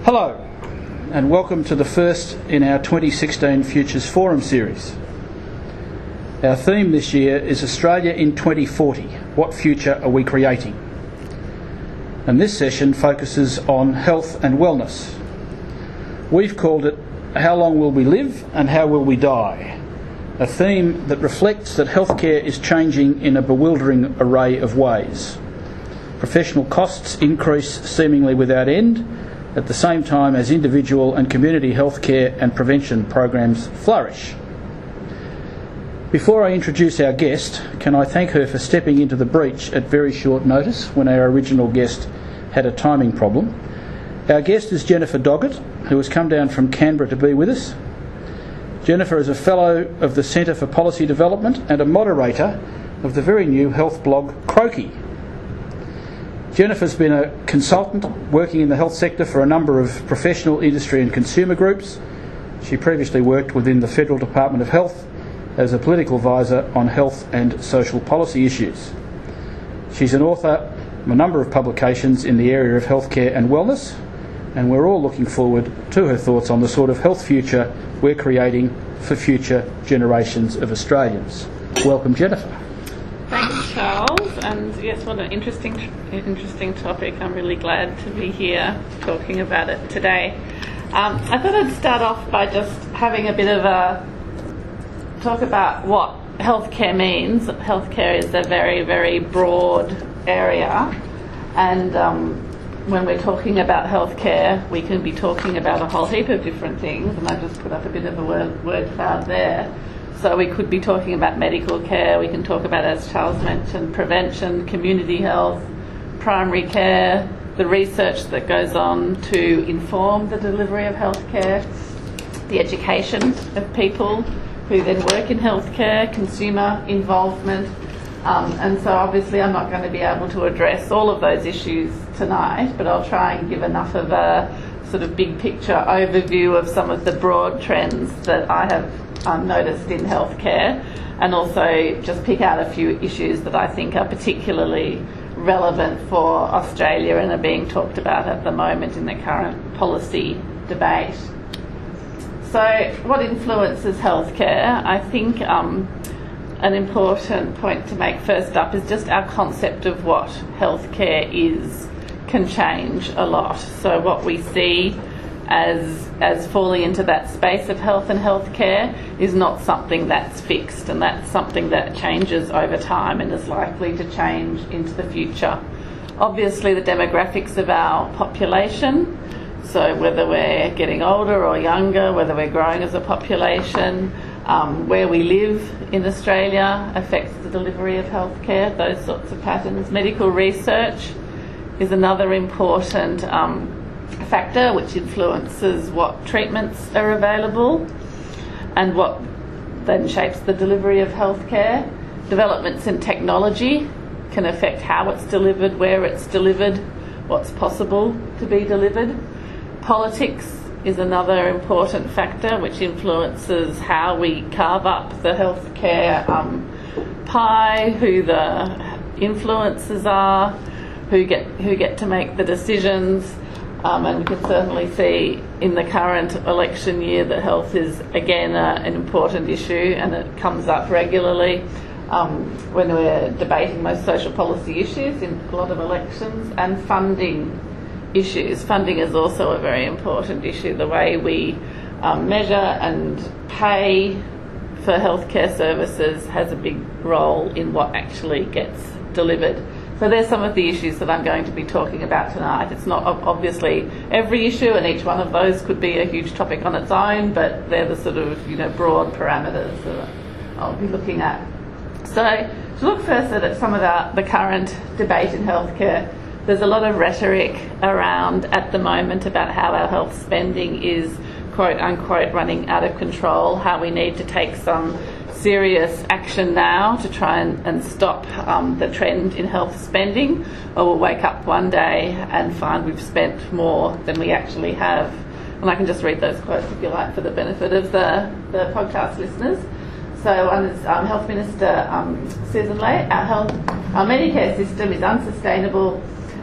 Hello, and welcome to the first in our 2016 Futures Forum series. Our theme this year is Australia in 2040, what future are we creating? And this session focuses on health and wellness. We've called it How Long Will We Live and How Will We Die? A theme that reflects that healthcare is changing in a bewildering array of ways. Professional costs increase seemingly without end, at the same time as individual and community healthcare and prevention programs flourish. Before I introduce our guest, can I thank her for stepping into the breach at very short notice when our original guest had a timing problem. Our guest is Jennifer Doggett, who has come down from Canberra to be with us. Jennifer is a Fellow of the Centre for Policy Development and a moderator of the very new health blog Croaky. Jennifer's been a consultant working in the health sector for a number of professional, industry and consumer groups. She previously worked within the Federal Department of Health as a political advisor on health and social policy issues. She's an author of a number of publications in the area of healthcare and wellness, and we're all looking forward to her thoughts on the sort of health future we're creating for future generations of Australians. Welcome, Jennifer. Thanks, Charles, and yes, what an interesting topic. I'm really glad to be here talking about it today. I thought I'd start off by just having a bit of a talk about what healthcare means. Healthcare is a very, very broad area, and when we're talking about healthcare, we can be talking about a whole heap of different things, and I just put up a bit of a word cloud there. So we could be talking about medical care, we can talk about, as Charles mentioned, prevention, community health, primary care, the research that goes on to inform the delivery of healthcare, the education of people who then work in healthcare, consumer involvement, and so obviously I'm not going to be able to address all of those issues tonight, but I'll try and give enough of a sort of big picture overview of some of the broad trends that I have noticed in healthcare, and also just pick out a few issues that I think are particularly relevant for Australia and are being talked about at the moment in the current policy debate. So what influences healthcare? I think an important point to make first up is just our concept of what healthcare is can change a lot. So what we see as falling into that space of health and healthcare is not something that's fixed, and that's something that changes over time and is likely to change into the future. Obviously the demographics of our population, so whether we're getting older or younger, whether we're growing as a population, where we live in Australia affects the delivery of healthcare, those sorts of patterns. Medical research is another important factor which influences what treatments are available and what then shapes the delivery of healthcare. Developments in technology can affect how it's delivered, where it's delivered, what's possible to be delivered. Politics is another important factor which influences how we carve up the healthcare pie, who the influencers are, who get to make the decisions. And we can certainly see in the current election year that health is again an important issue, and it comes up regularly when we're debating most social policy issues in a lot of elections, and funding issues. Funding is also a very important issue. The way we measure and pay for healthcare services has a big role in what actually gets delivered. So there's some of the issues that I'm going to be talking about tonight. It's not obviously every issue, and each one of those could be a huge topic on its own, but they're the sort of broad parameters that I'll be looking at. So to look first at some of the current debate in healthcare, there's a lot of rhetoric around at the moment about how our health spending is quote unquote running out of control, how we need to take some serious action now to try and stop the trend in health spending, or we'll wake up one day and find we've spent more than we actually have. And I can just read those quotes if you like for the benefit of the podcast listeners. So one is Health Minister Susan Ley. Our Medicare system is unsustainable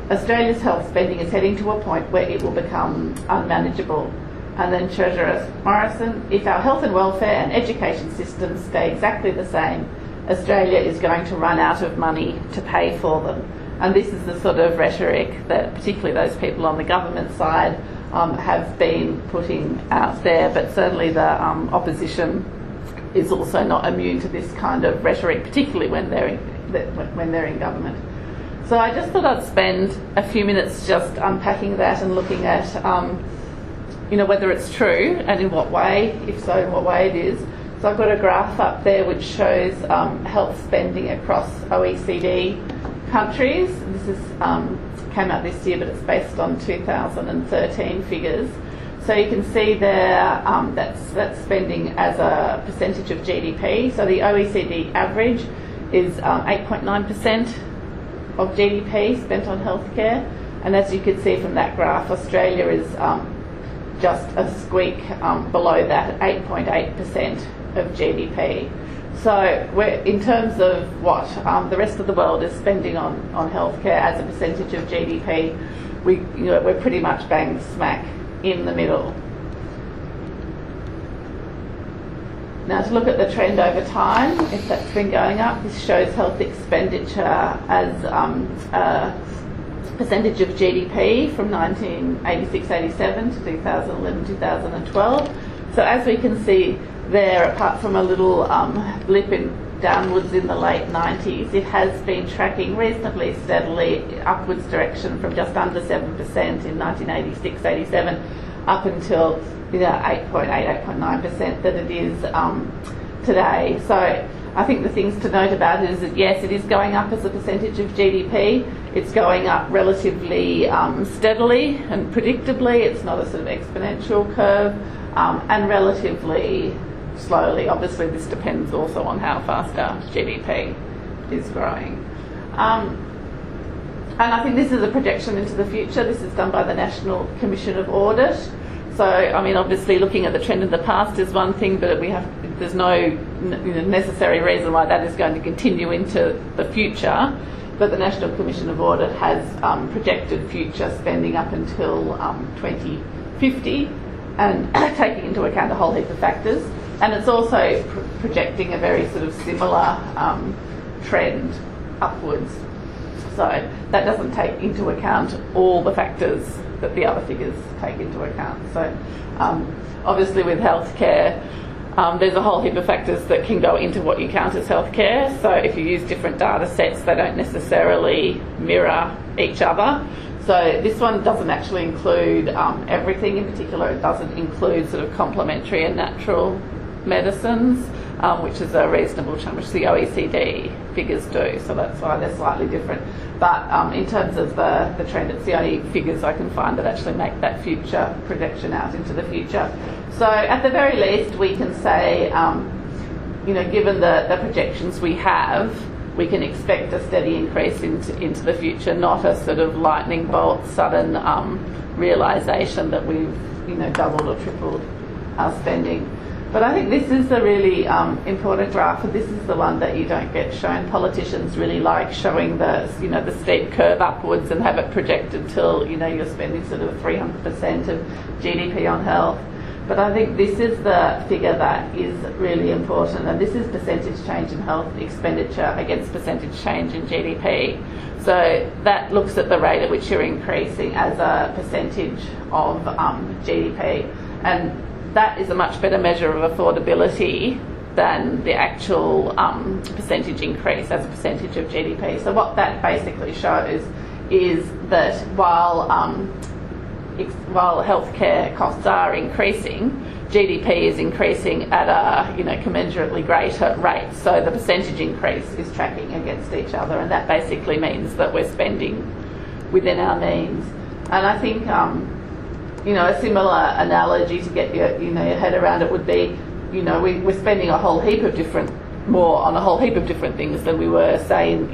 Australia's health spending is heading to a point where it will become unmanageable. And then Treasurer Morrison, if our health and welfare and education systems stay exactly the same, Australia is going to run out of money to pay for them. And this is the sort of rhetoric that particularly those people on the government side have been putting out there, but certainly the opposition is also not immune to this kind of rhetoric, particularly when they're in government. So I just thought I'd spend a few minutes just unpacking that and looking at whether it's true and in what way, if so, in what way it is. So I've got a graph up there which shows health spending across OECD countries. This is came out this year, but it's based on 2013 figures. So you can see there that's spending as a percentage of GDP. So the OECD average is 8.9% of GDP spent on healthcare, and as you can see from that graph, Australia is just a squeak below that at 8.8% of GDP. So we're, in terms of what the rest of the world is spending on healthcare as a percentage of GDP, we're pretty much bang smack in the middle. Now to look at the trend over time, if that's been going up, this shows health expenditure as a percentage of GDP from 1986-87 to 2011-2012. So as we can see there, apart from a little blip downwards in the late 90s, it has been tracking reasonably steadily upwards direction from just under 7% in 1986-87 up until 8.9% that it is today. So I think the things to note about it is that yes, it is going up as a percentage of GDP. It's going up relatively steadily and predictably. It's not a sort of exponential curve, and relatively slowly. Obviously this depends also on how fast our GDP is growing. And I think this is a projection into the future. This is done by the National Commission of Audit. So, I mean, obviously looking at the trend in the past is one thing, but there's no necessary reason why that is going to continue into the future. But the National Commission of Audit has projected future spending up until 2050 and taking into account a whole heap of factors. And it's also projecting a very sort of similar trend upwards. So that doesn't take into account all the factors that the other figures take into account. So obviously with healthcare, there's a whole heap of factors that can go into what you count as healthcare. So if you use different data sets, they don't necessarily mirror each other. So this one doesn't actually include everything. In particular, it doesn't include sort of complementary and natural medicines, which is a reasonable chunk, which the OECD figures do. So that's why they're slightly different. But in terms of the trend, it's the only figures I can find that actually make that future projection out into the future. So at the very least, we can say, given the projections we have, we can expect a steady increase into the future, not a sort of lightning bolt, sudden realisation that we've doubled or tripled our spending. But I think this is a really important graph, and this is the one that you don't get shown. Politicians really like showing the steep curve upwards and have it projected till you're spending sort of 300% of GDP on health. But I think this is the figure that is really important, and this is percentage change in health expenditure against percentage change in GDP. So that looks at the rate at which you're increasing as a percentage of GDP, and that is a much better measure of affordability than the actual percentage increase as a percentage of GDP. So what that basically shows is that while healthcare costs are increasing, GDP is increasing at a commensurately greater rate. So the percentage increase is tracking against each other, and that basically means that we're spending within our means. And I think a similar analogy to get your head around it would be, we're spending more on a whole heap of different things than we were, say, in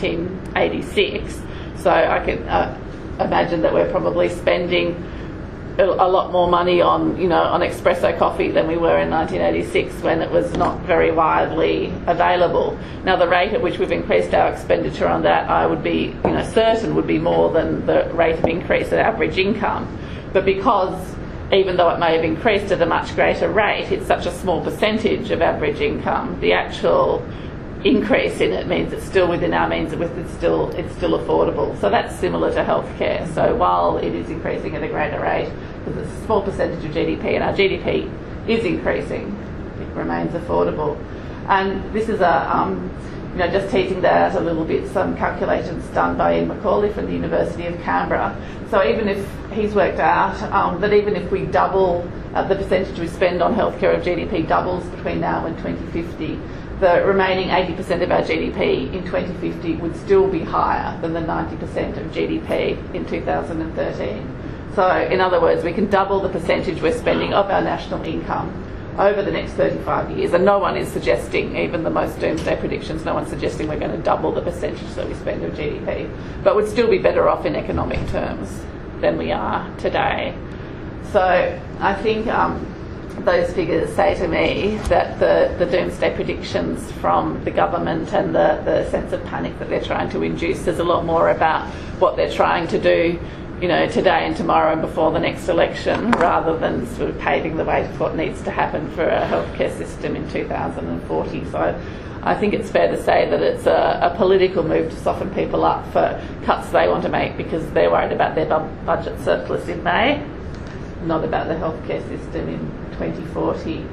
1986. So I can imagine that we're probably spending a lot more money on, on espresso coffee than we were in 1986 when it was not very widely available. Now, the rate at which we've increased our expenditure on that, I would be, certain would be more than the rate of increase of average income. But because, even though it may have increased at a much greater rate, it's such a small percentage of average income, the actual increase in it means it's still within our means, it's still affordable. So that's similar to healthcare. So while it is increasing at a greater rate, because it's a small percentage of GDP, and our GDP is increasing, it remains affordable. And this is just teasing that out a little bit, some calculations done by Ian Macaulay from the University of Canberra. So even if he's worked out that even if we double the percentage we spend on healthcare of GDP doubles between now and 2050, the remaining 80% of our GDP in 2050 would still be higher than the 90% of GDP in 2013. So in other words, we can double the percentage we're spending of our national income over the next 35 years. And no one is suggesting, even the most doomsday predictions, no one's suggesting we're going to double the percentage that we spend of GDP. But we'd still be better off in economic terms than we are today. So I think those figures say to me that the doomsday predictions from the government and the sense of panic that they're trying to induce is a lot more about what they're trying to do, today and tomorrow and before the next election, rather than sort of paving the way for what needs to happen for a healthcare system in 2040. So I think it's fair to say that it's a political move to soften people up for cuts they want to make because they're worried about their budget surplus in May, not about the healthcare system in 2040.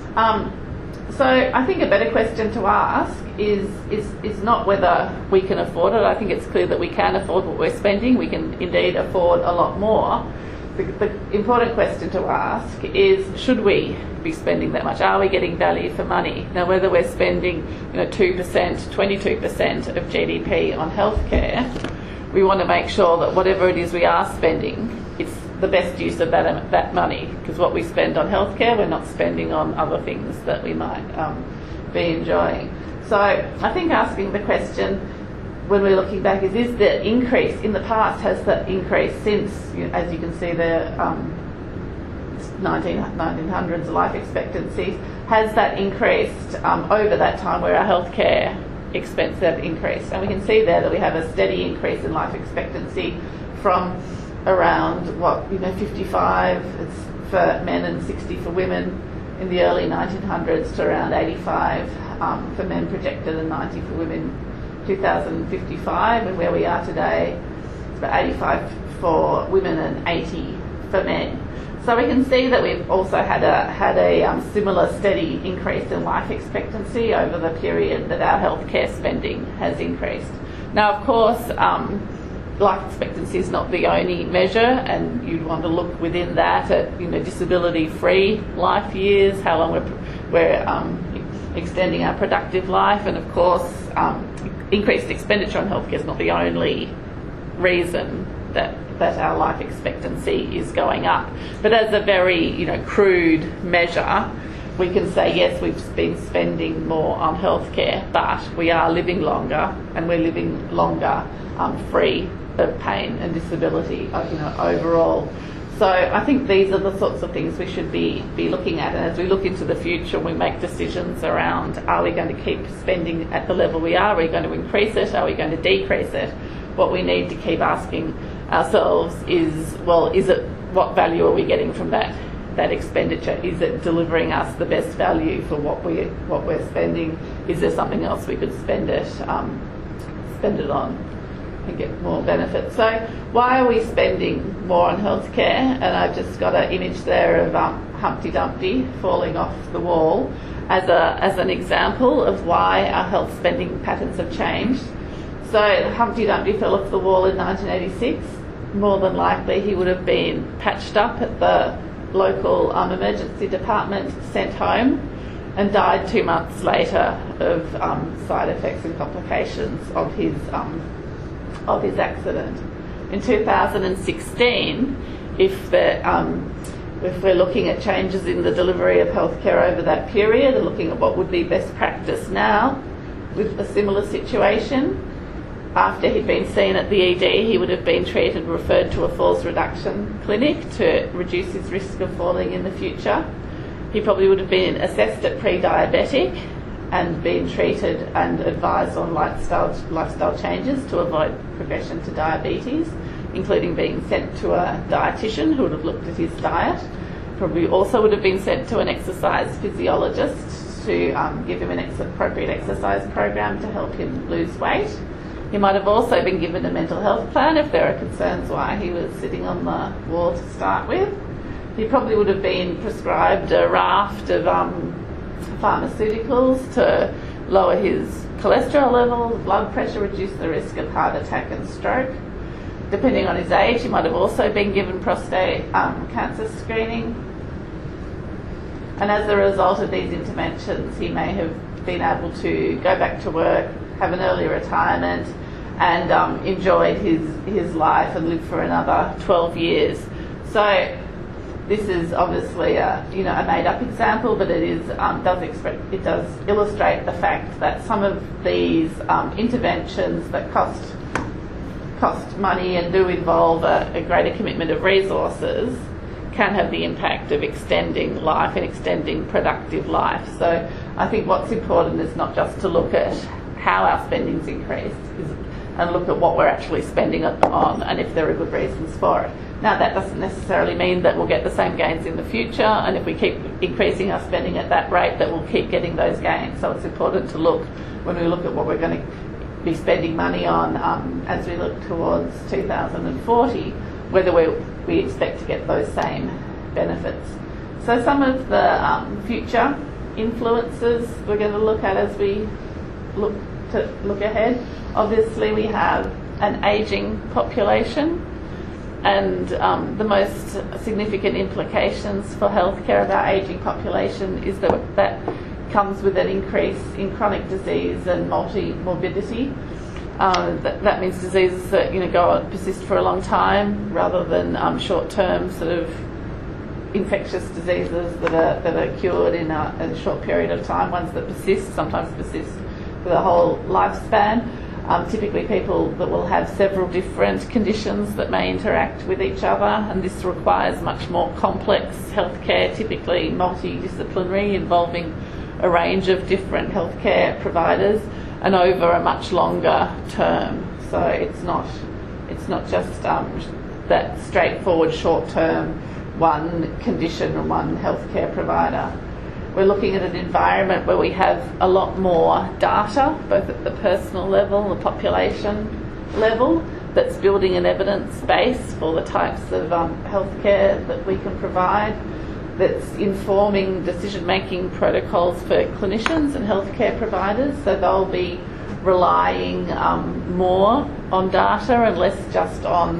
So I think a better question to ask is not whether we can afford it. I think it's clear that we can afford what we're spending. We can indeed afford a lot more. The important question to ask is, should we be spending that much? Are we getting value for money? Now, whether we're spending 2%, 22% of GDP on healthcare, we want to make sure that whatever it is we are spending, it's the best use of that money, because what we spend on healthcare, we're not spending on other things that we might be enjoying. So I think asking the question when we're looking back is the increase in the past, has that increase since, as you can see there, 1900s life expectancy, has that increased over that time where our healthcare expenses have increased? And we can see there that we have a steady increase in life expectancy from around 55 for men and 60 for women in the early 1900s to around 85 for men projected and 90 for women 2055, and where we are today it's about 85 for women and 80 for men. So we can see that we've also had a similar steady increase in life expectancy over the period that our healthcare spending has increased. Now, of course, life expectancy is not the only measure, and you'd want to look within that at disability-free life years, how long we're extending our productive life, and of course increased expenditure on healthcare is not the only reason that our life expectancy is going up. But as a very crude measure, we can say yes, we've been spending more on healthcare, but we are living longer, and we're living longer free of pain and disability overall. So I think these are the sorts of things we should be looking at, and as we look into the future, we make decisions around, are we going to keep spending at the level we are we going to increase it, are we going to decrease it? What we need to keep asking ourselves is, what value are we getting from that expenditure? Is it delivering us the best value for what we're spending? Is there something else we could spend it on and get more benefits? So why are we spending more on healthcare? And I've just got an image there of Humpty Dumpty falling off the wall as an example of why our health spending patterns have changed. So Humpty Dumpty fell off the wall in 1986. More than likely he would have been patched up at the local emergency department, sent home, and died 2 months later of side effects and complications of his accident. In 2016, if we're looking at changes in the delivery of healthcare over that period and looking at what would be best practice now with a similar situation, after he'd been seen at the ED, he would have been treated and referred to a falls reduction clinic to reduce his risk of falling in the future. He probably would have been assessed at pre-diabetic and been treated and advised on lifestyle changes to avoid progression to diabetes, including being sent to a dietitian who would have looked at his diet. Probably also would have been sent to an exercise physiologist to give him an appropriate exercise program to help him lose weight. He might have also been given a mental health plan if there are concerns why he was sitting on the wall to start with. He probably would have been prescribed a raft of pharmaceuticals to lower his cholesterol levels, blood pressure, reduce the risk of heart attack and stroke. Depending on his age, he might have also been given prostate cancer screening. And as a result of these interventions, he may have been able to go back to work, have an early retirement, and enjoyed his life and live for another 12 years. So this is obviously a made-up example, but it does illustrate the fact that some of these interventions that cost money and do involve a greater commitment of resources can have the impact of extending life and extending productive life. So I think what's important is not just to look at how our spending's increased and look at what we're actually spending it on and if there are good reasons for it. Now, that doesn't necessarily mean that we'll get the same gains in the future, and if we keep increasing our spending at that rate, that we'll keep getting those gains. So it's important to look, when we look at what we're going to be spending money on as we look towards 2040, whether we expect to get those same benefits. So some of the future influences we're going to look at as we look ahead. Obviously, we have an ageing population, and the most significant implications for healthcare of our ageing population is that comes with an increase in chronic disease and multi-morbidity. That means diseases that go on, persist for a long time, rather than short-term sort of infectious diseases that are cured in a short period of time. Ones that sometimes persist for the whole lifespan. Typically people that will have several different conditions that may interact with each other, and this requires much more complex healthcare, typically multidisciplinary, involving a range of different healthcare providers and over a much longer term. So it's not just that straightforward short-term one condition and one healthcare provider. We're looking at an environment where we have a lot more data, both at the personal level, the population level, that's building an evidence base for the types of healthcare that we can provide, that's informing decision-making protocols for clinicians and healthcare providers, so they'll be relying more on data and less just on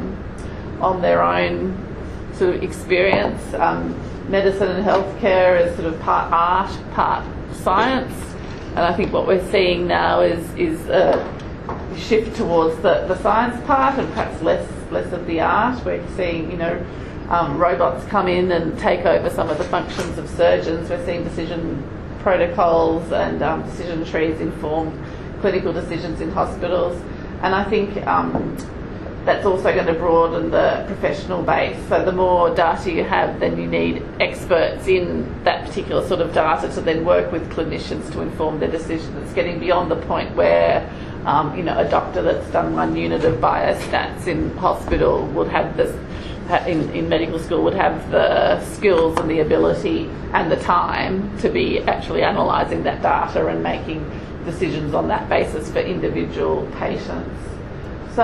their own sort of experience. Medicine and healthcare is sort of part art, part science, and I think what we're seeing now is a shift towards the science part and perhaps less of the art. We're seeing, robots come in and take over some of the functions of surgeons. We're seeing decision protocols and decision trees inform clinical decisions in hospitals, and I think that's also going to broaden the professional base. So the more data you have, then you need experts in that particular sort of data to then work with clinicians to inform their decisions. It's getting beyond the point where a doctor that's done 1 unit of biostats in hospital would have this, in medical school, would have the skills and the ability and the time to be actually analysing that data and making decisions on that basis for individual patients. So,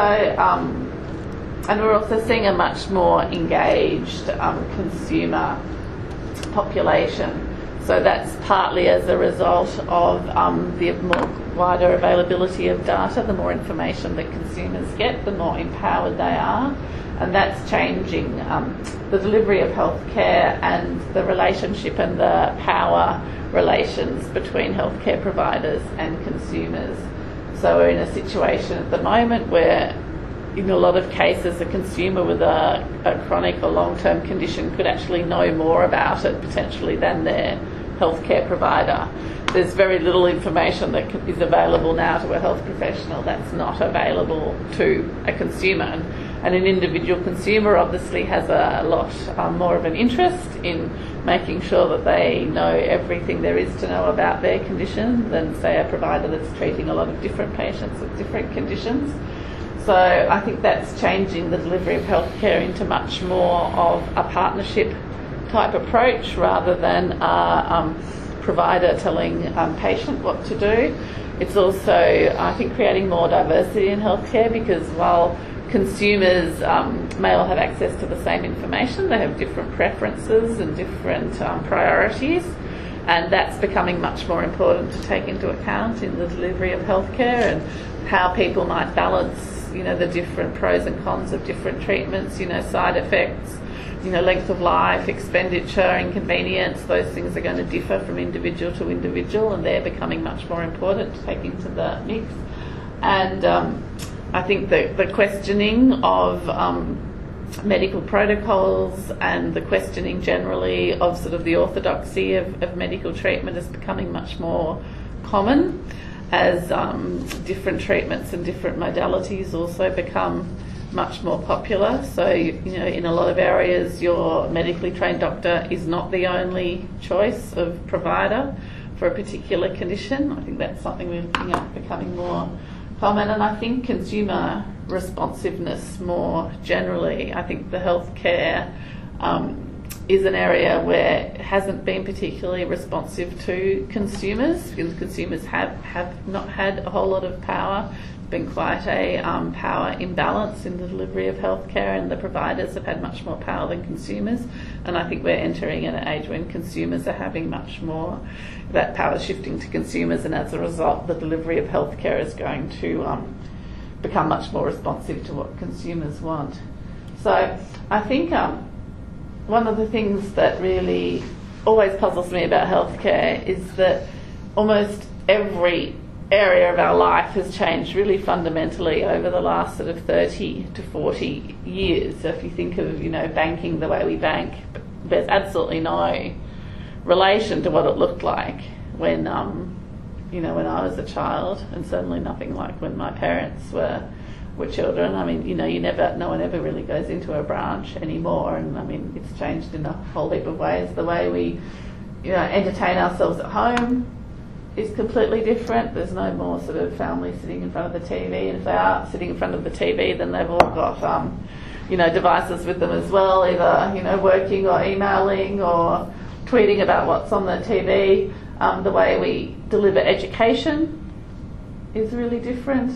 and we're also seeing a much more engaged consumer population. So that's partly as a result of the more wider availability of data. The more information that consumers get, the more empowered they are. And that's changing the delivery of healthcare and the relationship and the power relations between healthcare providers and consumers. So we're in a situation at the moment where, in a lot of cases, a consumer with a chronic or long-term condition could actually know more about it potentially than their healthcare provider. There's very little information that is available now to a health professional that's not available to a consumer. And an individual consumer obviously has a lot more of an interest in making sure that they know everything there is to know about their condition than, say, a provider that's treating a lot of different patients with different conditions. So I think that's changing the delivery of healthcare into much more of a partnership type approach rather than a provider telling patient what to do. It's also, I think, creating more diversity in healthcare, because while consumers may all have access to the same information, they have different preferences and different priorities, and that's becoming much more important to take into account in the delivery of healthcare, and how people might balance, the different pros and cons of different treatments, side effects, length of life, expenditure, inconvenience. Those things are going to differ from individual to individual, and they're becoming much more important to take into the mix. And I think the questioning of medical protocols and the questioning generally of sort of the orthodoxy of medical treatment is becoming much more common as different treatments and different modalities also become much more popular. So, in a lot of areas, your medically trained doctor is not the only choice of provider for a particular condition. I think that's something we're looking at becoming more common. And I think consumer responsiveness more generally. I think the healthcare is an area where it hasn't been particularly responsive to consumers, because consumers have not had a whole lot of power. Been quite a power imbalance in the delivery of healthcare, and the providers have had much more power than consumers. And I think we're entering an age when consumers are having much more, that power shifting to consumers, and as a result the delivery of healthcare is going to become much more responsive to what consumers want. So I think one of the things that really always puzzles me about healthcare is that almost every area of our life has changed really fundamentally over the last sort of 30 to 40 years. So if you think of, banking the way we bank, there's absolutely no relation to what it looked like when, when I was a child, and certainly nothing like when my parents were children. I mean, no one ever really goes into a branch anymore, and I mean, it's changed in a whole heap of ways. The way we, entertain ourselves at home is completely different. There's no more sort of family sitting in front of the TV, and if they are sitting in front of the TV, then they've all got devices with them as well, either working or emailing or tweeting about what's on the TV. The way we deliver education is really different.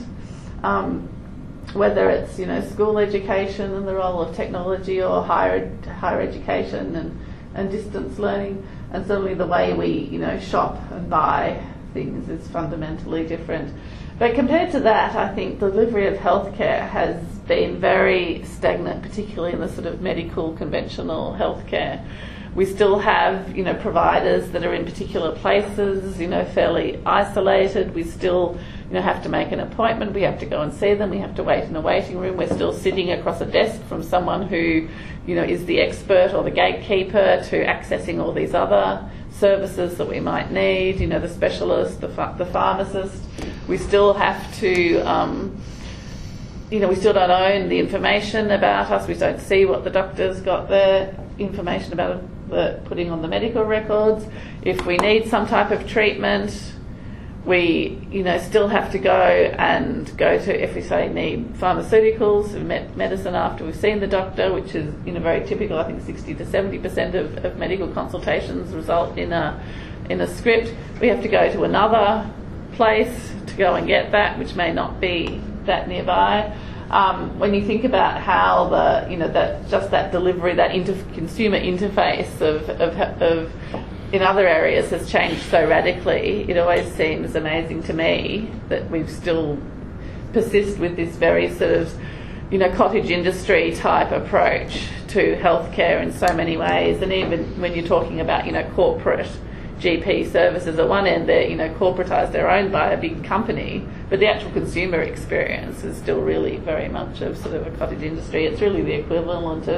Whether it's school education and the role of technology, or higher education and distance learning. And certainly the way we, shop and buy things is fundamentally different. But compared to that, I think delivery of healthcare has been very stagnant, particularly in the sort of medical conventional healthcare. We still have, providers that are in particular places, fairly isolated. We still, have to make an appointment. We have to go and see them. We have to wait in a waiting room. We're still sitting across a desk from someone who, is the expert or the gatekeeper to accessing all these other services that we might need. The specialist, the pharmacist. We still have to, we still don't own the information about us. We don't see what the doctor's got their information about putting on the medical records. If we need some type of treatment, we still have to go to, if we say need pharmaceuticals, medicine after we've seen the doctor, which is very typical. I think 60 to 70% of medical consultations result in a script. We have to go to another place to go and get that, which may not be that nearby. When you think about how that delivery, that consumer interface of in other areas has changed so radically, it always seems amazing to me that we've still persist with this very sort of cottage industry type approach to healthcare in so many ways. And even when you're talking about corporate GP services, at one end they're corporatised, they're owned by a big company, but the actual consumer experience is still really very much of sort of a cottage industry. It's really the equivalent of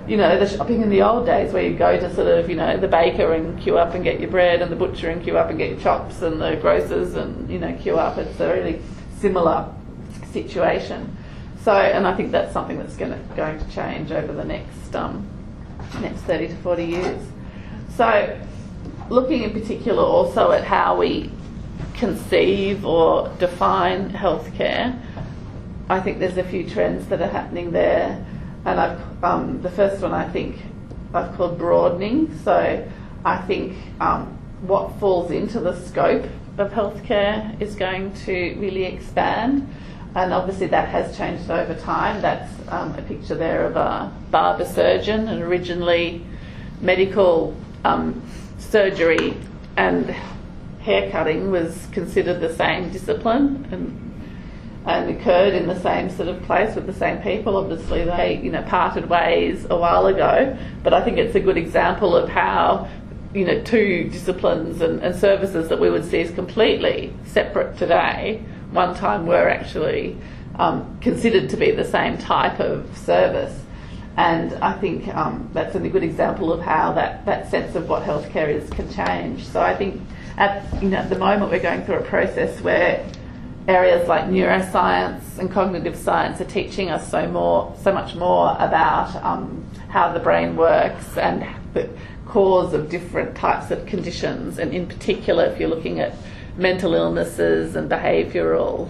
the shopping in the old days where you go to sort of, the baker and queue up and get your bread, and the butcher and queue up and get your chops, and the grocers and, queue up. It's a really similar situation. So, and I think that's something that's going to change over the next 30 to 40 years. So, looking in particular also at how we conceive or define healthcare, I think there's a few trends that are happening there, and the first one I think I've called broadening. So I think what falls into the scope of healthcare is going to really expand, and obviously that has changed over time. That's a picture there of a barber surgeon, and originally medical surgery and hair cutting was considered the same discipline and occurred in the same sort of place with the same people. Obviously they parted ways a while ago, but I think it's a good example of how two disciplines and services that we would see as completely separate today one time were actually considered to be the same type of service. And I think that's a good example of how that sense of what healthcare is can change. So I think at the moment we're going through a process where areas like neuroscience and cognitive science are teaching us so much more about how the brain works and the cause of different types of conditions. And in particular, if you're looking at mental illnesses and behavioural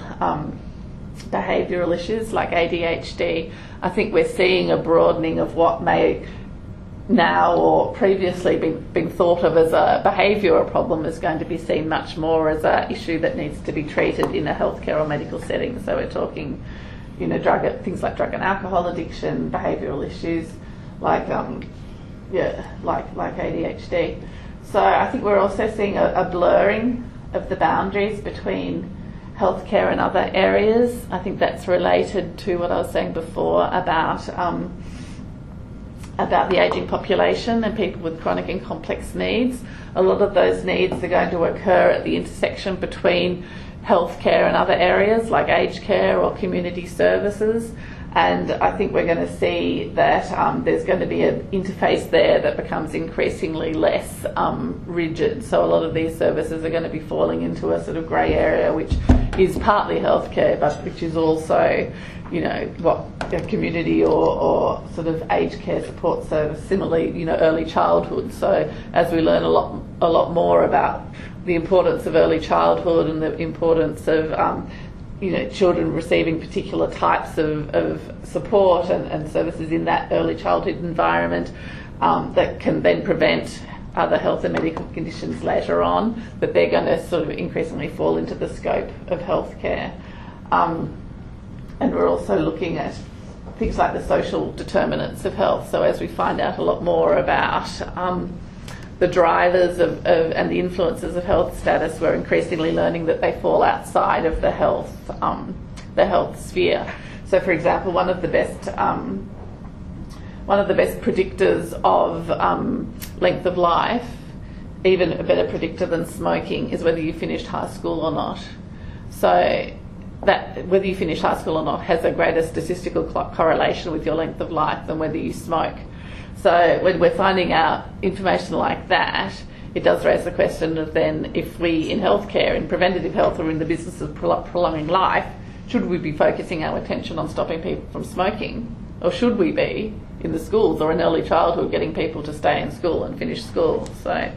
issues like ADHD, I think we're seeing a broadening of what may now or previously been thought of as a behavioural problem is going to be seen much more as an issue that needs to be treated in a healthcare or medical setting. So we're talking, things like drug and alcohol addiction, behavioural issues like ADHD. So I think we're also seeing a blurring of the boundaries between healthcare and other areas. I think that's related to what I was saying before about the ageing population and people with chronic and complex needs. A lot of those needs are going to occur at the intersection between healthcare and other areas like aged care or community services. And I think we're going to see that there's going to be an interface there that becomes increasingly less rigid. So a lot of these services are going to be falling into a sort of grey area, which is partly healthcare, but which is also, what a community or sort of aged care support service. Similarly, early childhood. So as we learn a lot more about the importance of early childhood and the importance of children receiving particular types of support and services in that early childhood environment that can then prevent other health and medical conditions later on, but they're going to sort of increasingly fall into the scope of healthcare. And we're also looking at things like the social determinants of health. So as we find out a lot more about the drivers of and the influences of health status, we're increasingly learning that they fall outside of the health sphere. So, for example, one of the best predictors of length of life, even a better predictor than smoking, is whether you finished high school or not. So that whether you finish high school or not has a greater statistical correlation with your length of life than whether you smoke. So when we're finding out information like that, it does raise the question of then, if we in healthcare, in preventative health, are in the business of prolonging life, should we be focusing our attention on stopping people from smoking? Or should we be in the schools or in early childhood getting people to stay in school and finish school? So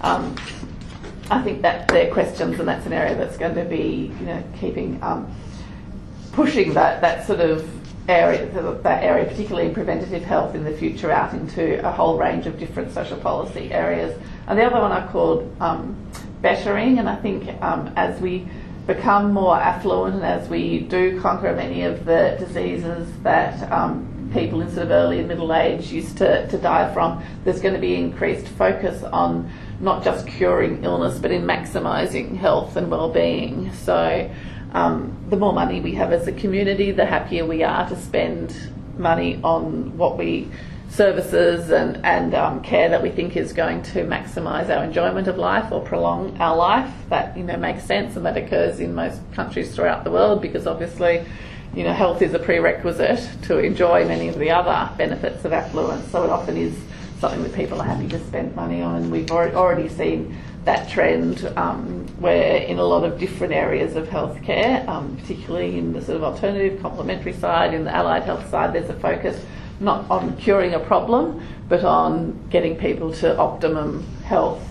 I think that they're questions, and that's an area that's going to be, keeping pushing that sort of area, particularly in preventative health in the future, out into a whole range of different social policy areas. And the other one I called bettering, and I think as we become more affluent and as we do conquer many of the diseases that people in sort of early and middle age used to die from, there's going to be increased focus on not just curing illness but in maximising health and well-being. So the more money we have as a community, the happier we are to spend money on services and care that we think is going to maximise our enjoyment of life or prolong our life. That makes sense, and that occurs in most countries throughout the world, because obviously health is a prerequisite to enjoy many of the other benefits of affluence. So it often is something that people are happy to spend money on. And we've already seen that trend where in a lot of different areas of healthcare, particularly in the sort of alternative complementary side, in the allied health side, there's a focus not on curing a problem, but on getting people to optimum health.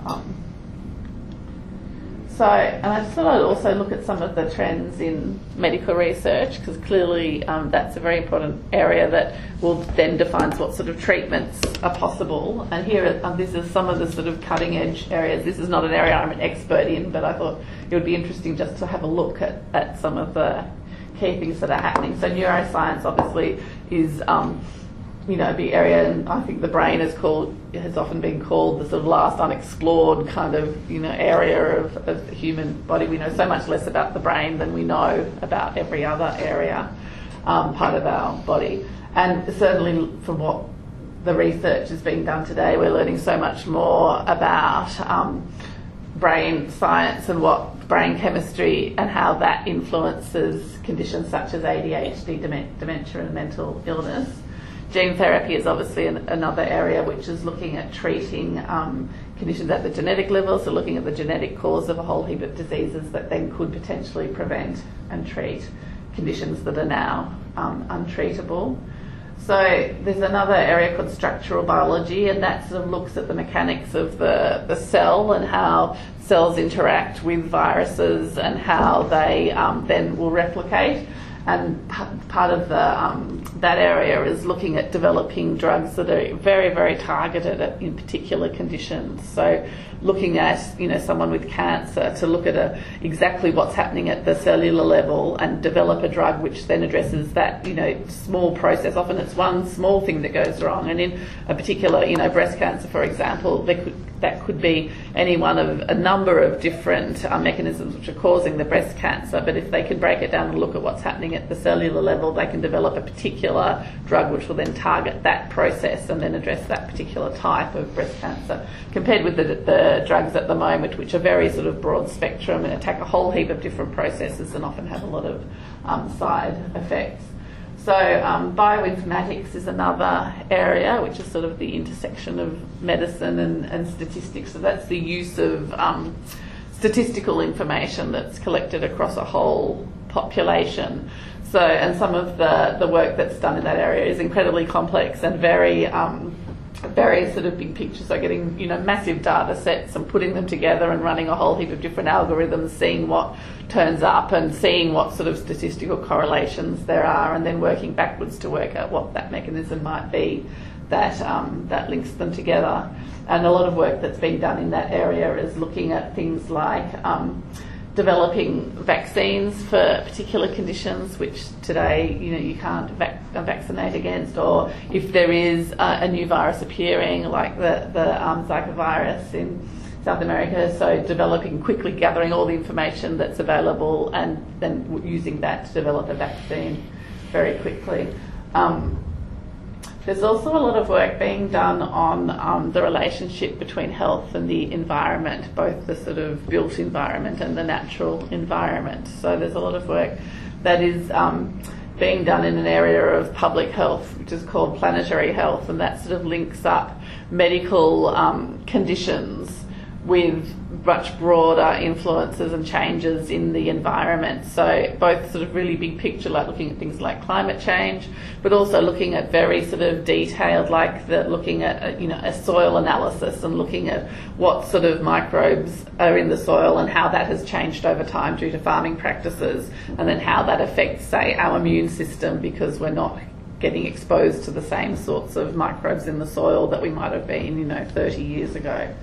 And I just thought I'd also look at some of the trends in medical research, because clearly that's a very important area that will then define what sort of treatments are possible. And here, this is some of the sort of cutting edge areas. This is not an area I'm an expert in, but I thought it would be interesting just to have a look at some of the key things that are happening. So neuroscience obviously is a big area, and I think the brain has often been called the sort of last unexplored kind of area of the human body. We know so much less about the brain than we know about every other area, part of our body. And certainly from what the research is being done today, we're learning so much more about brain science and what brain chemistry and how that influences conditions such as ADHD, dementia and mental illness. Gene therapy is obviously another area which is looking at treating conditions at the genetic level, so looking at the genetic cause of a whole heap of diseases that then could potentially prevent and treat conditions that are now untreatable. So there's another area called structural biology, and that sort of looks at the mechanics of the cell and how cells interact with viruses and how they then will replicate. And part of that area is looking at developing drugs that are very, very targeted in particular conditions. So looking at someone with cancer to look at exactly what's happening at the cellular level and develop a drug which then addresses that small process. Often it's one small thing that goes wrong, and in a particular breast cancer, for example, that could be any one of a number of different mechanisms which are causing the breast cancer. But if they can break it down and look at what's happening at the cellular level, they can develop a particular drug which will then target that process and then address that particular type of breast cancer, compared with the drugs at the moment, which are very sort of broad spectrum and attack a whole heap of different processes and often have a lot of side effects. So bioinformatics is another area which is sort of the intersection of medicine and statistics. So that's the use of statistical information that's collected across a whole population. So, and some of the work that's done in that area is incredibly complex and very sort of big picture. So getting massive data sets and putting them together and running a whole heap of different algorithms, seeing what turns up and seeing what sort of statistical correlations there are, and then working backwards to work out what that mechanism might be that links them together. And a lot of work that's been done in that area is looking at things like developing vaccines for particular conditions which today you can't vaccinate against, or if there is a new virus appearing like the Zika virus in South America, so quickly gathering all the information that's available and then using that to develop a vaccine very quickly. There's also a lot of work being done on the relationship between health and the environment, both the sort of built environment and the natural environment. So there's a lot of work that is being done in an area of public health, which is called planetary health, and that sort of links up medical conditions with much broader influences and changes in the environment. So both sort of really big picture, like looking at things like climate change, but also looking at very sort of detailed, like looking at a soil analysis and looking at what sort of microbes are in the soil and how that has changed over time due to farming practices, and then how that affects, say, our immune system, because we're not getting exposed to the same sorts of microbes in the soil that we might have been 30 years ago.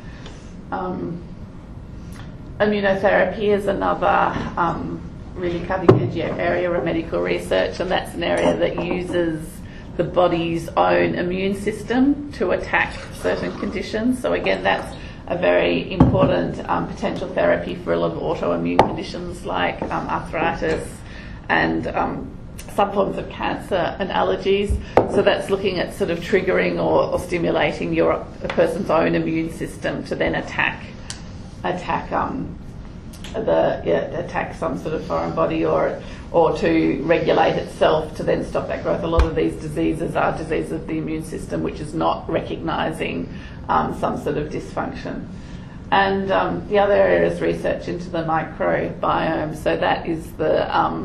Immunotherapy is another really cutting-edge area of medical research, and that's an area that uses the body's own immune system to attack certain conditions. So again, that's a very important potential therapy for a lot of autoimmune conditions like arthritis and some forms of cancer and allergies. So that's looking at sort of triggering or stimulating a person's own immune system to then attack attack some sort of foreign body or to regulate itself to then stop that growth. A lot of these diseases are diseases of the immune system, which is not recognising some sort of dysfunction. And the other area is research into the microbiome. So that is the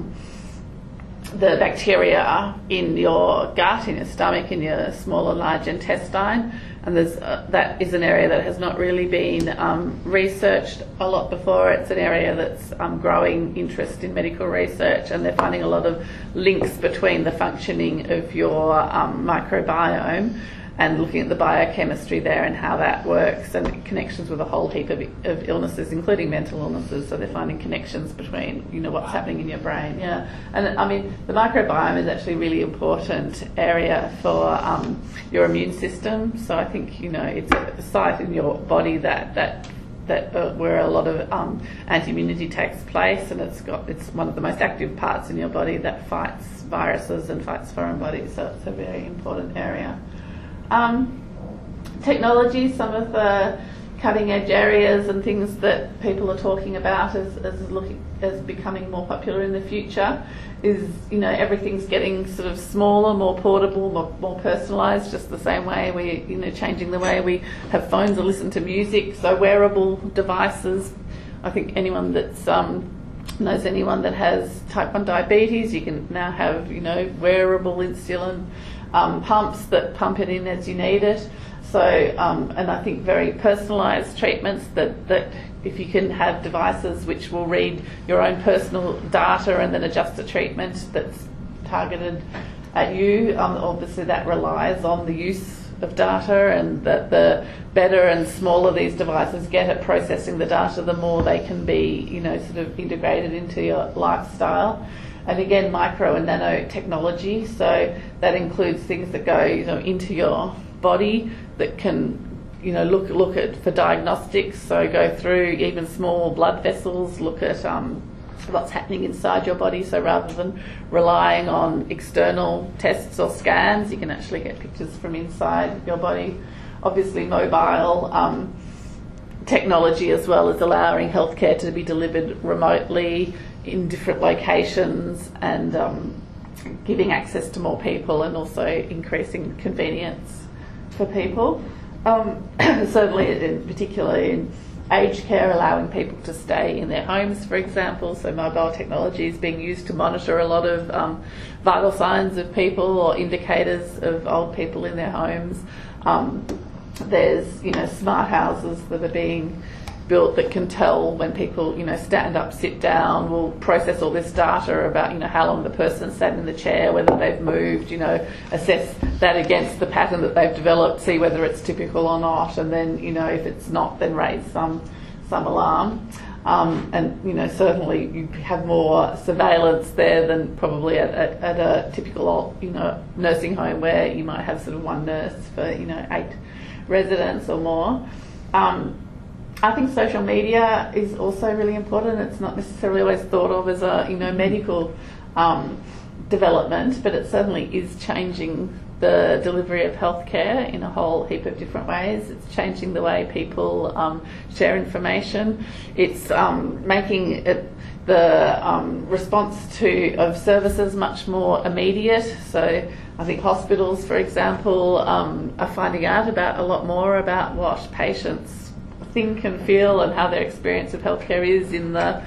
bacteria in your gut, in your stomach, in your small and large intestine. And that is an area that has not really been researched a lot before. It's an area that's growing interest in medical research, and they're finding a lot of links between the functioning of your microbiome and looking at the biochemistry there and how that works, and connections with a whole heap of illnesses, including mental illnesses. So they're finding connections between, what's happening in your brain. Yeah, and I mean, the microbiome is actually a really important area for your immune system. So I think it's a site in your body that where a lot of anti-immunity takes place, and it's one of the most active parts in your body that fights viruses and fights foreign bodies. So it's a very important area. Technology, some of the cutting edge areas and things that people are talking about as becoming more popular in the future is, everything's getting sort of smaller, more portable, more personalised, just the same way we, changing the way we have phones or listen to music. So wearable devices. I think anyone that's knows anyone that has type 1 diabetes, you can now have, wearable insulin pumps that pump it in as you need it. So, and I think very personalised treatments that if you can have devices which will read your own personal data and then adjust the treatment that's targeted at you, obviously that relies on the use of data, and that the better and smaller these devices get at processing the data, the more they can be, sort of integrated into your lifestyle. And again, micro and nanotechnology, so that includes things that go into your body that can look at for diagnostics, so go through even small blood vessels, look at what's happening inside your body. So rather than relying on external tests or scans, you can actually get pictures from inside your body. Obviously mobile technology as well as allowing healthcare to be delivered remotely in different locations, and giving access to more people, and also increasing convenience for people. Certainly, particularly in aged care, allowing people to stay in their homes, for example. So mobile technology is being used to monitor a lot of vital signs of people or indicators of old people in their homes. There's smart houses that are being built that can tell when people stand up, sit down, will process all this data about how long the person sat in the chair, whether they've moved, assess that against the pattern that they've developed, see whether it's typical or not, and then if it's not, then raise some alarm. And certainly you have more surveillance there than probably at a typical nursing home, where you might have sort of one nurse for 8 residents or more. I think social media is also really important. It's not necessarily always thought of as a medical development, but it certainly is changing the delivery of healthcare in a whole heap of different ways. It's changing the way people share information. It's making the response of services much more immediate. So I think hospitals, for example, are finding out a lot more about what patients think and feel, and how their experience of healthcare is in the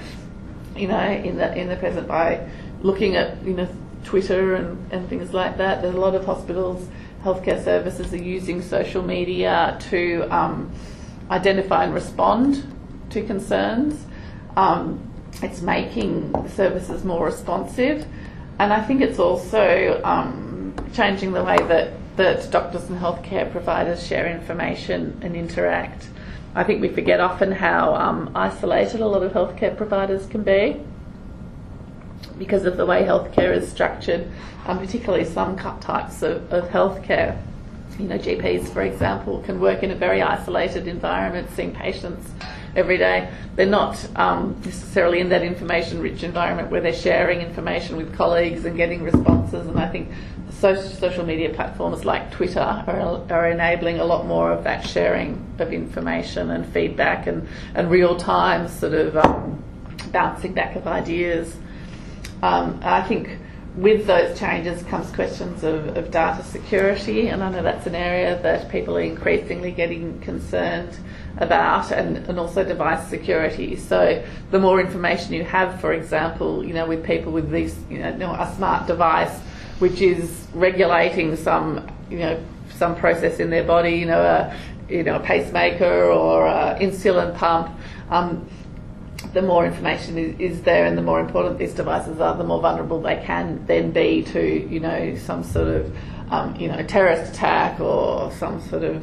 present, by looking at Twitter and things like that. There's a lot of hospitals, healthcare services are using social media to identify and respond to concerns. It's making services more responsive, and I think it's also changing the way that doctors and healthcare providers share information and interact. I think we forget often how isolated a lot of healthcare providers can be because of the way healthcare is structured, particularly some types of healthcare. GPs, for example, can work in a very isolated environment, seeing patients every day. They're not necessarily in that information-rich environment where they're sharing information with colleagues and getting responses. And I think social media platforms like Twitter are enabling a lot more of that sharing of information and feedback and real-time sort of bouncing back of ideas. I think with those changes comes questions of data security, and I know that's an area that people are increasingly getting concerned about, and also device security. So the more information you have, for example, with people with these, a smart device which is regulating some process in their body, a pacemaker or an insulin pump, the more information is there, and the more important these devices are, the more vulnerable they can then be to, some sort of, terrorist attack or some sort of,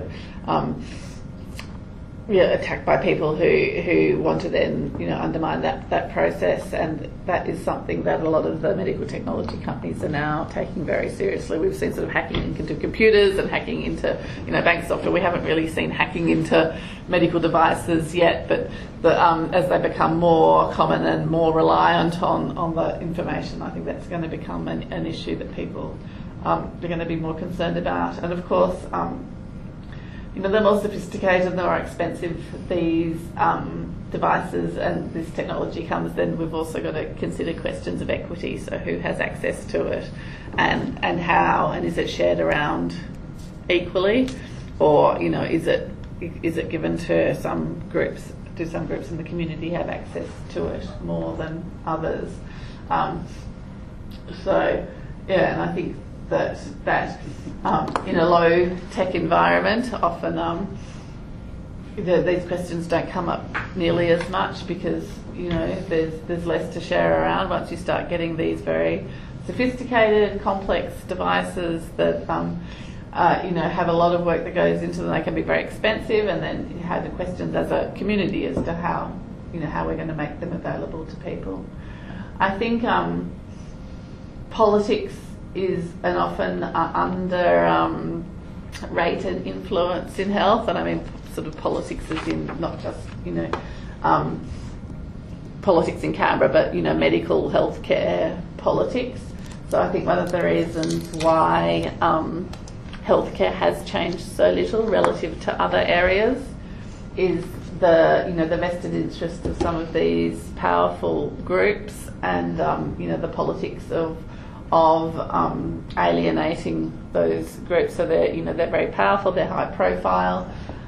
attack by people who want to then, undermine that process. And that is something that a lot of the medical technology companies are now taking very seriously. We've seen sort of hacking into computers and hacking into, bank software. We haven't really seen hacking into medical devices yet, but as they become more common and more reliant on the information, I think that's going to become an issue that people are going to be more concerned about. And of course, the more sophisticated, the more expensive these devices and this technology comes, then we've also got to consider questions of equity. So who has access to it, and how, and is it shared around equally, or is it given to some groups? Do some groups in the community have access to it more than others? And I think that in a low tech environment, often these questions don't come up nearly as much, because there's less to share around. Once you start getting these very sophisticated, complex devices that have a lot of work that goes into them, they can be very expensive, and then you have the questions as a community as to how we're going to make them available to people. I think politics is an often underrated influence in health, and I mean sort of politics as in not just politics in Canberra, but medical healthcare politics. So I think one of the reasons why healthcare has changed so little relative to other areas is the vested interest of some of these powerful groups, and the politics of alienating those groups. So they're very powerful, they're high profile,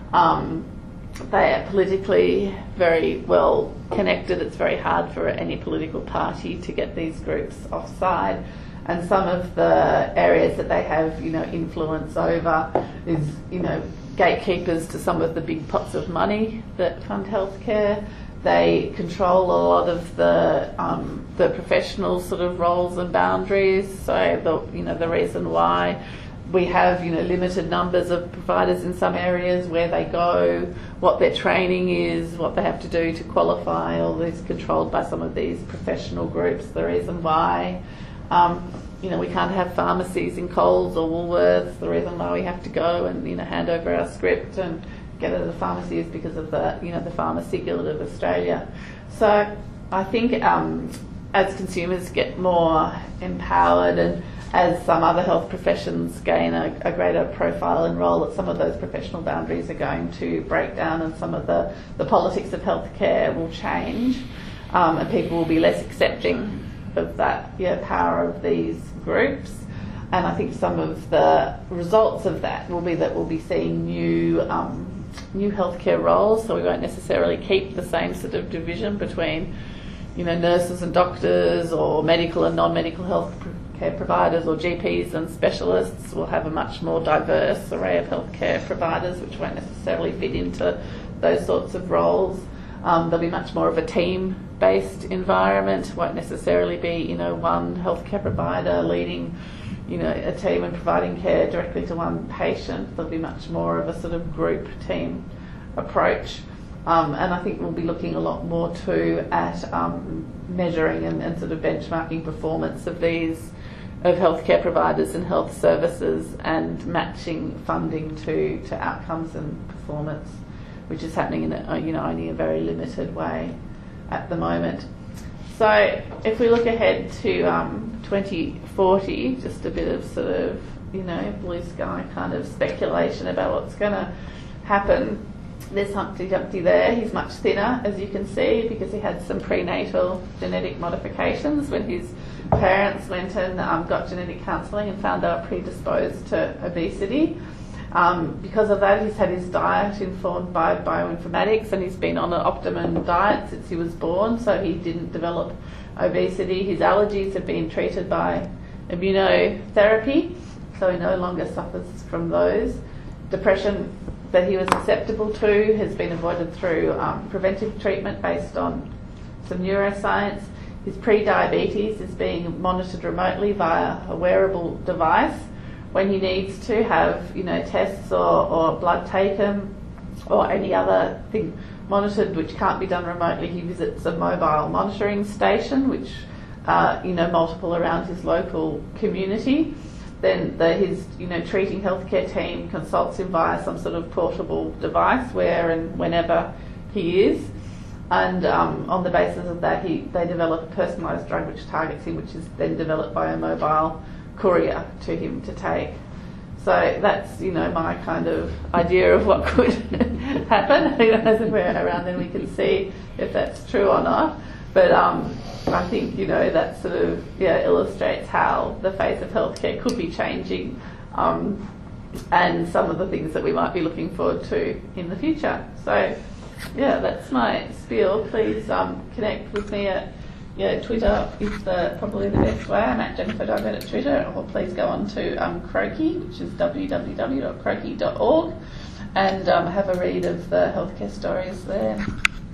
they are politically very well connected. It's very hard for any political party to get these groups offside, and some of the areas that they have influence over is gatekeepers to some of the big pots of money that fund healthcare. They control a lot of the professional sort of roles and boundaries. So the reason why we have limited numbers of providers in some areas, where they go, what their training is, what they have to do to qualify, all this controlled by some of these professional groups. The reason why we can't have pharmacies in Coles or Woolworths, the reason why we have to go and hand over our script and get it at the pharmacy is because of the Pharmacy Guild of Australia. So I think as consumers get more empowered, and as some other health professions gain a greater profile and role, that some of those professional boundaries are going to break down, and some of the politics of healthcare will change, and people will be less accepting of that power of these groups. And I think some of the results of that will be that we'll be seeing new healthcare roles, so we won't necessarily keep the same sort of division between nurses and doctors, or medical and non-medical healthcare providers, or GPs and specialists. We'll have a much more diverse array of healthcare providers, which won't necessarily fit into those sorts of roles. There'll be much more of a team-based environment. Won't necessarily be one healthcare provider leading a team and providing care directly to one patient. There'll be much more of a sort of group team approach. And I think we'll be looking a lot more too at measuring and sort of benchmarking performance of healthcare providers and health services, and matching funding to outcomes and performance, which is happening in only a very limited way at the moment. So if we look ahead to 2040, just a bit of sort of blue sky kind of speculation about what's going to happen. There's Humpty Dumpty there. He's much thinner, as you can see, because he had some prenatal genetic modifications when his parents went and got genetic counselling and found they were predisposed to obesity. Because of that, he's had his diet informed by bioinformatics, and he's been on an Optimum diet since he was born, so he didn't develop obesity. His allergies have been treated by immunotherapy, so he no longer suffers from those. Depression that he was susceptible to has been avoided through preventive treatment based on some neuroscience. His pre-diabetes is being monitored remotely via a wearable device. When he needs to have, tests or blood taken or any other thing monitored which can't be done remotely, he visits a mobile monitoring station, which multiple around his local community. Then his treating healthcare team consults him via some sort of portable device where and whenever he is. And on the basis of that, they develop a personalised drug which targets him, which is then developed by a mobile courier to him to take. So that's, my kind of idea of what could happen. As if we're around, then we can see if that's true or not. But I think, that sort of illustrates how the face of healthcare could be changing, and some of the things that we might be looking forward to in the future. So, that's my spiel. Please connect with me at Twitter is probably the best way. I'm at Jennifer Duggan at Twitter, or please go on to Croaky, which is www.croaky.org, and have a read of the healthcare stories there.